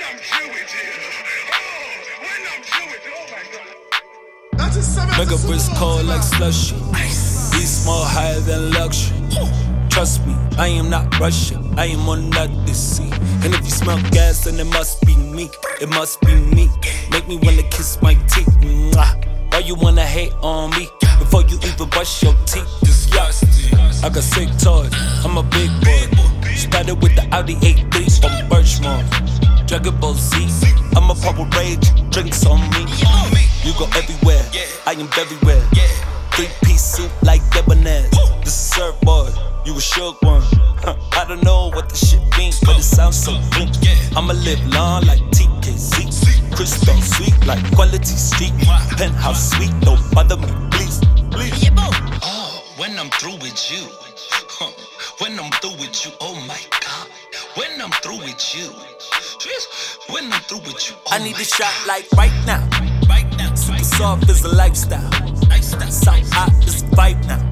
I'm through with you. Oh, when I'm through with you. Oh my God. Make a wrist cold like slushy. Be small, higher than luxury. Trust me, I am not Russian. I am on another sea. And if you smell gas, then it must be me. It must be me. Make me wanna kiss my teeth. Mwah. Why you wanna hate on me before you even brush your teeth? Disgusting. I got sick toys. I'm a big boy. Started with the Audi A3 from Birchmore. Dragon Ball Z. I'm a purple rage. Drinks on me. You go everywhere. I am everywhere. 3-piece suit like Debonair. This is surfboard. You a shook one. I don't know what the shit means, but it sounds so good. I'ma live long like TKZ. Crystal sweet like Quality Street. Penthouse sweet, don't bother me, please. Oh, when I'm through with you. When I'm through with you, oh my God. When I'm through with you. When I'm through with you, oh I need a shot like right now. Super soft is a lifestyle. South Hot is a vibe now.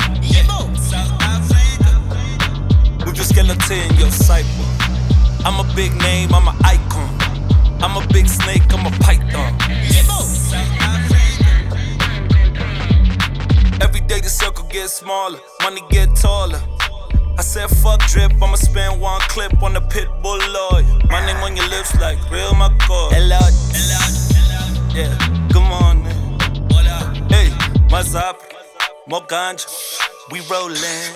Move your skeleton, your cypher. I'm a big name, I'm an icon. I'm a big snake, I'm a python. Every day the circle gets smaller, money get taller. I said fuck drip, I'ma spend one clip on the Pitbull lawyer. My name on your lips like real McCoy. Yeah, come on, man. Hey, Mazap, more ganja, we rollin'.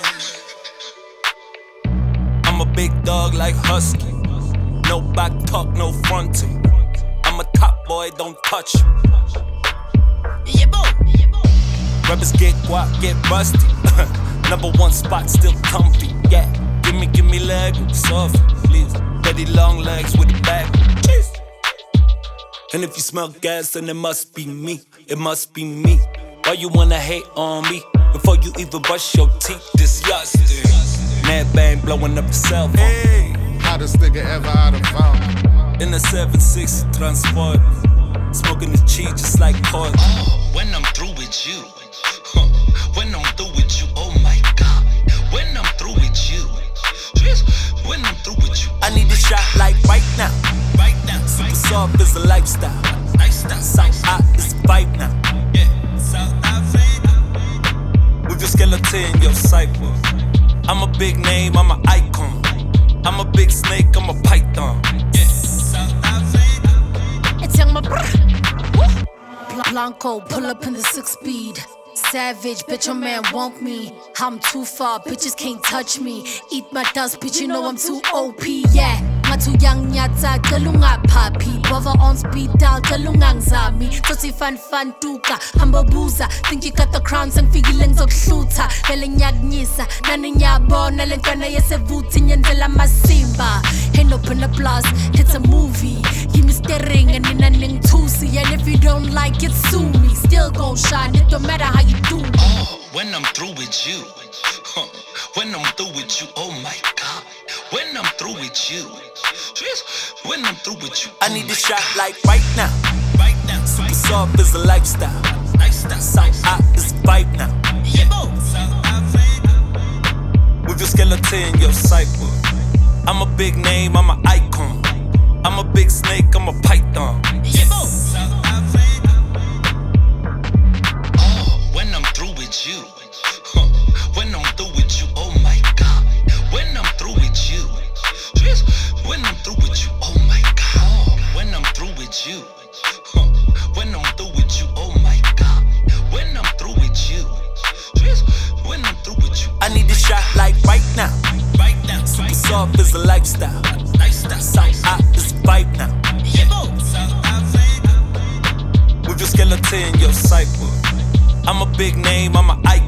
I'm a big dog like Husky. No back talk, no fronting. I'm a top boy, don't touch me. Rappers get guap, get rusty. Number one spot, still comfy. Yeah, give me leg, soft, please. Daddy long legs with a bag. Cheese. And if you smell gas, then it must be me. It must be me. Why you wanna hate on me before you even brush your teeth? Disgusting. Mad bang blowing up the cell phone. Hey. Hottest nigga ever out of found. In a 760 transport, smoking the cheese just like corn. Oh, when I'm through with you. When I'm through with you, oh my God. When I'm through with you. When I'm through with you. I need a shot like right now. Super soft is a lifestyle. South Hot is a vibe now. Move your skeleton, your cypher. I'm a big name, I'm an icon. I'm a big snake, I'm a python. It's young, my Blanco, pull up in the 6-speed. Savage, bitch, your man want me. I'm too far, bitches can't touch me. Eat my dust, bitch, you know I'm too OP, yeah. I'm too young, nyata, galunga papi. Brother on speed dial, galungang zami. Tosi fan tuka, hambabuza. Think you got the crowns and feelings of shoota. Vele nyagnyisa, nani nyabona. Lentwana yesevuti, nyendela masimba. Ain't open the plus, it's a movie. Give me staring and in a ning tusi. And if you don't like it, sue me. Still gon' shine, it don't matter how you do me. Oh, when I'm through with you. When I'm through with you, oh my God. When I'm through with you. When I'm through with you, I need a shot like right now. Super soft is a lifestyle. South Hot is a vibe now. Move your skeleton, your cypher. I'm a big name, I'm an icon. I'm a big snake, I'm a python. Oh, when I'm through with you. When I'm through with you, oh my God. When I'm through with you. When I'm through with you, oh my God. Oh, when I'm through with you. When I'm through with you, oh my God. When I'm through with you. When I'm through with you. I need a shot like right now. Super soft is a lifestyle. South Hot is a vibe now. Move your skeleton, your cypher. I'm a big name, I'm an icon.